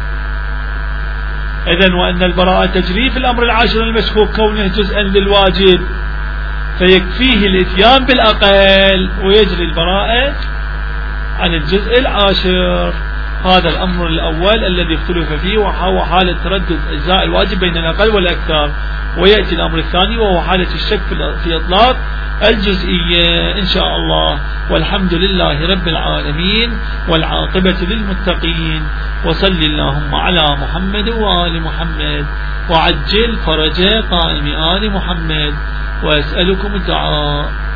إذن وأن البراءة تجري في الأمر العاشر المشكوك كونه جزءا للواجب، فيكفيه الإتيان بالأقل ويجري البراءة عن الجزء العاشر. هذا الأمر الأول الذي اختلف فيه، وهو حالة تردد أجزاء الواجب بين الأقل والأكثر. ويأتي الأمر الثاني وهو حالة الشك في إطلاق الجزئية إن شاء الله. والحمد لله رب العالمين، والعاقبة للمتقين، وصل اللهم على محمد وآل محمد، وعجل فرج قائم آل محمد، وأسألكم الدعاء.